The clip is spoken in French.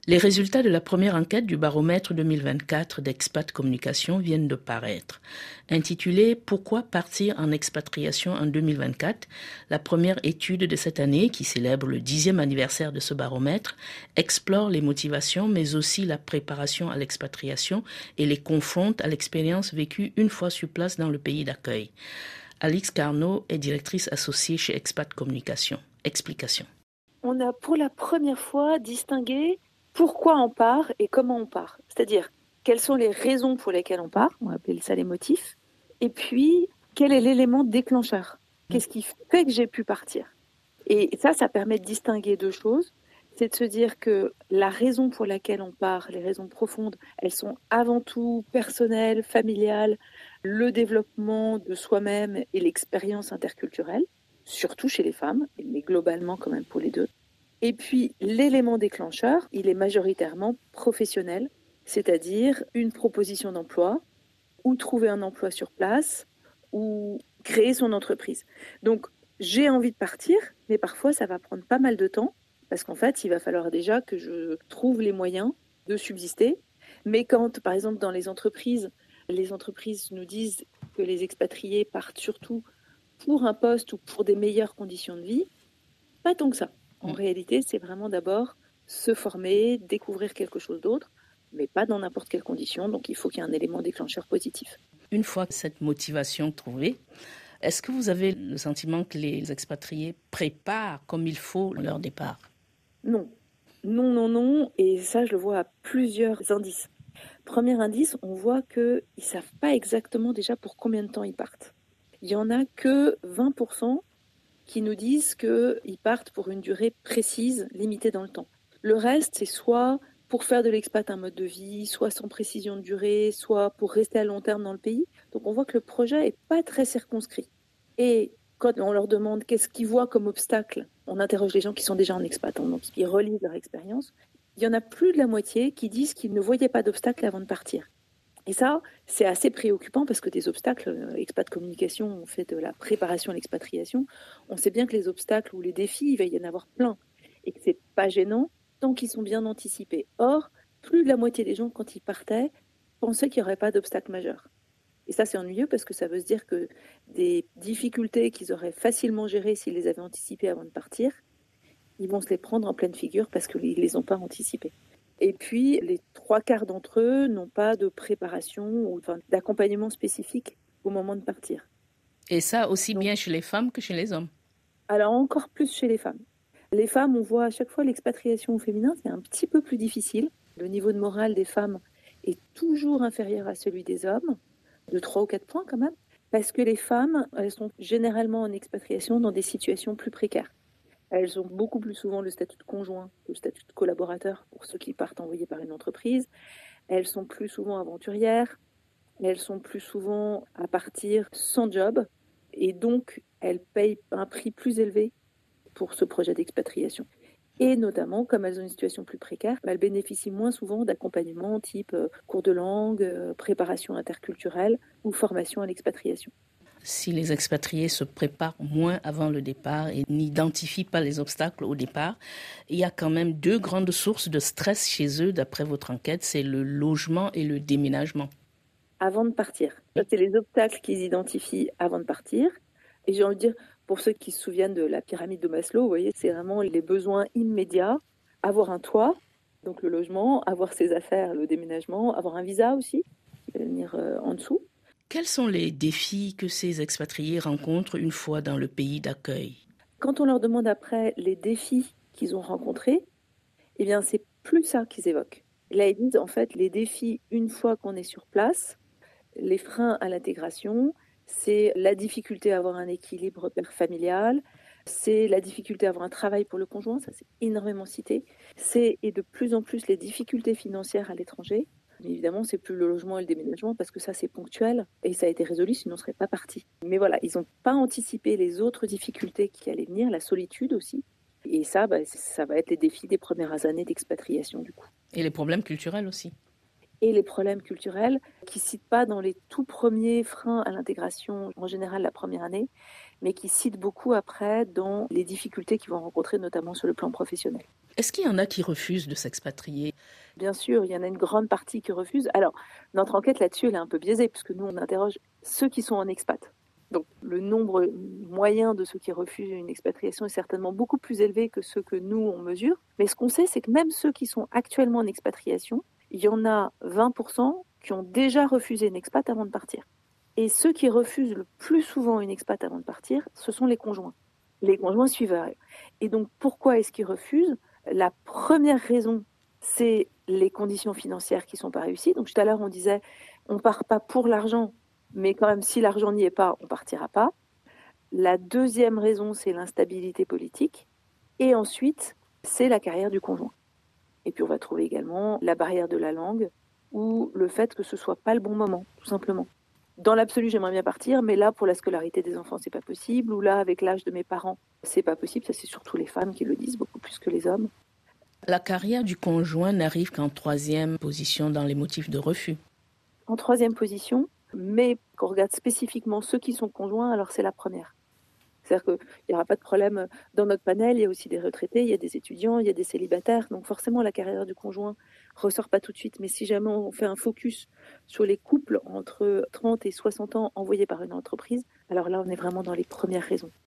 Les résultats de la première enquête du baromètre 2024 d'Expat Communication viennent de paraître. Intitulée « Pourquoi partir en expatriation en 2024 ?» La première étude de cette année, qui célèbre le 10e anniversaire de ce baromètre, explore les motivations mais aussi la préparation à l'expatriation et les confronte à l'expérience vécue une fois sur place dans le pays d'accueil. Alix Carnot est directrice associée chez Expat Communication. Explication. On a pour la première fois distingué pourquoi on part et comment on part. C'est-à-dire, quelles sont les raisons pour lesquelles on part, on va appeler ça les motifs, et puis, quel est l'élément déclencheur ? Qu'est-ce qui fait que j'ai pu partir ? Et ça permet de distinguer deux choses. C'est de se dire que la raison pour laquelle on part, les raisons profondes, elles sont avant tout personnelles, familiales, le développement de soi-même et l'expérience interculturelle, surtout chez les femmes, mais globalement quand même pour les deux. Et puis, l'élément déclencheur, il est majoritairement professionnel, c'est-à-dire une proposition d'emploi, ou trouver un emploi sur place, ou créer son entreprise. Donc, j'ai envie de partir, mais parfois, ça va prendre pas mal de temps, parce qu'en fait, il va falloir déjà que je trouve les moyens de subsister. Mais quand, par exemple, dans les entreprises nous disent que les expatriés partent surtout pour un poste ou pour des meilleures conditions de vie, pas tant que ça. En réalité, c'est vraiment d'abord se former, découvrir quelque chose d'autre, mais pas dans n'importe quelle condition. Donc, il faut qu'il y ait un élément déclencheur positif. Une fois cette motivation trouvée, est-ce que vous avez le sentiment que les expatriés préparent comme il faut leur départ ? Non. Non. Et ça, je le vois à plusieurs indices. Premier indice, on voit qu'ils ne savent pas exactement déjà pour combien de temps ils partent. Il n'y en a que 20% qui nous disent qu'ils partent pour une durée précise, limitée dans le temps. Le reste, c'est soit pour faire de l'expat un mode de vie, soit sans précision de durée, soit pour rester à long terme dans le pays. Donc on voit que le projet n'est pas très circonscrit. Et quand on leur demande qu'est-ce qu'ils voient comme obstacle, on interroge les gens qui sont déjà en expat, donc qui relisent leur expérience. Il y en a plus de la moitié qui disent qu'ils ne voyaient pas d'obstacle avant de partir. Et ça, c'est assez préoccupant parce que des obstacles, Expat Communication, on fait de la préparation à l'expatriation, on sait bien que les obstacles ou les défis, il va y en avoir plein et que c'est pas gênant tant qu'ils sont bien anticipés. Or, plus de la moitié des gens, quand ils partaient, pensaient qu'il n'y aurait pas d'obstacle majeur. Et ça, c'est ennuyeux parce que ça veut se dire que des difficultés qu'ils auraient facilement gérées s'ils les avaient anticipées avant de partir, ils vont se les prendre en pleine figure parce qu'ils ne les ont pas anticipées. Et puis, les 3/4 d'entre eux n'ont pas de préparation ou d'accompagnement spécifique au moment de partir. Et ça aussi bien chez les femmes que chez les hommes ? Alors, encore plus chez les femmes. Les femmes, on voit à chaque fois l'expatriation au féminin, c'est un petit peu plus difficile. Le niveau de morale des femmes est toujours inférieur à celui des hommes, de 3 ou 4 points quand même, parce que les femmes, elles sont généralement en expatriation dans des situations plus précaires. Elles ont beaucoup plus souvent le statut de conjoint, le statut de collaborateur pour ceux qui partent envoyés par une entreprise. Elles sont plus souvent aventurières. Elles sont plus souvent à partir sans job. Et donc, elles payent un prix plus élevé pour ce projet d'expatriation. Et notamment, comme elles ont une situation plus précaire, elles bénéficient moins souvent d'accompagnement type cours de langue, préparation interculturelle ou formation à l'expatriation. Si les expatriés se préparent moins avant le départ et n'identifient pas les obstacles au départ, il y a quand même 2 grandes sources de stress chez eux, d'après votre enquête, c'est le logement et le déménagement. Avant de partir. Ça, c'est les obstacles qu'ils identifient avant de partir. Et j'ai envie de dire, pour ceux qui se souviennent de la pyramide de Maslow, vous voyez, c'est vraiment les besoins immédiats. Avoir un toit, donc le logement, avoir ses affaires, le déménagement, avoir un visa aussi, qui va venir en dessous. Quels sont les défis que ces expatriés rencontrent une fois dans le pays d'accueil ? Quand on leur demande après les défis qu'ils ont rencontrés, eh bien, c'est plus ça qu'ils évoquent. Là, ils disent, en fait, les défis, une fois qu'on est sur place, les freins à l'intégration, c'est la difficulté à avoir un équilibre familial, c'est la difficulté à avoir un travail pour le conjoint, ça c'est énormément cité, et de plus en plus les difficultés financières à l'étranger. Mais évidemment, c'est plus le logement et le déménagement parce que ça, c'est ponctuel et ça a été résolu, sinon on ne serait pas parti. Mais voilà, ils n'ont pas anticipé les autres difficultés qui allaient venir, la solitude aussi. Et ça, ça va être les défis des premières années d'expatriation du coup. Et les problèmes culturels aussi. Et les problèmes culturels qui ne citent pas dans les tout premiers freins à l'intégration, en général la première année, mais qui citent beaucoup après dans les difficultés qu'ils vont rencontrer, notamment sur le plan professionnel. Est-ce qu'il y en a qui refusent de s'expatrier? Bien sûr, il y en a une grande partie qui refuse. Alors, notre enquête là-dessus, elle est un peu biaisée, puisque nous, on interroge ceux qui sont en expat. Donc, le nombre moyen de ceux qui refusent une expatriation est certainement beaucoup plus élevé que ceux que nous, on mesure. Mais ce qu'on sait, c'est que même ceux qui sont actuellement en expatriation, il y en a 20% qui ont déjà refusé une expat avant de partir. Et ceux qui refusent le plus souvent une expat avant de partir, ce sont les conjoints. Les conjoints suivent. Et donc, pourquoi est-ce qu'ils refusent? La première raison, c'est les conditions financières qui ne sont pas réussies. Donc tout à l'heure, on disait, on ne part pas pour l'argent, mais quand même, si l'argent n'y est pas, on ne partira pas. La deuxième raison, c'est l'instabilité politique. Et ensuite, c'est la carrière du conjoint. Et puis on va trouver également la barrière de la langue ou le fait que ce ne soit pas le bon moment, tout simplement. Dans l'absolu, j'aimerais bien partir, mais là, pour la scolarité des enfants, c'est pas possible. Ou là, avec l'âge de mes parents, c'est pas possible. Ça, c'est surtout les femmes qui le disent beaucoup plus que les hommes. La carrière du conjoint n'arrive qu'en troisième position dans les motifs de refus. En troisième position, mais quand on regarde spécifiquement ceux qui sont conjoints, alors c'est la première. C'est-à-dire qu'il n'y aura pas de problème dans notre panel, il y a aussi des retraités, il y a des étudiants, il y a des célibataires, donc forcément la carrière du conjoint ne ressort pas tout de suite, mais si jamais on fait un focus sur les couples entre 30 et 60 ans envoyés par une entreprise, alors là on est vraiment dans les premières raisons.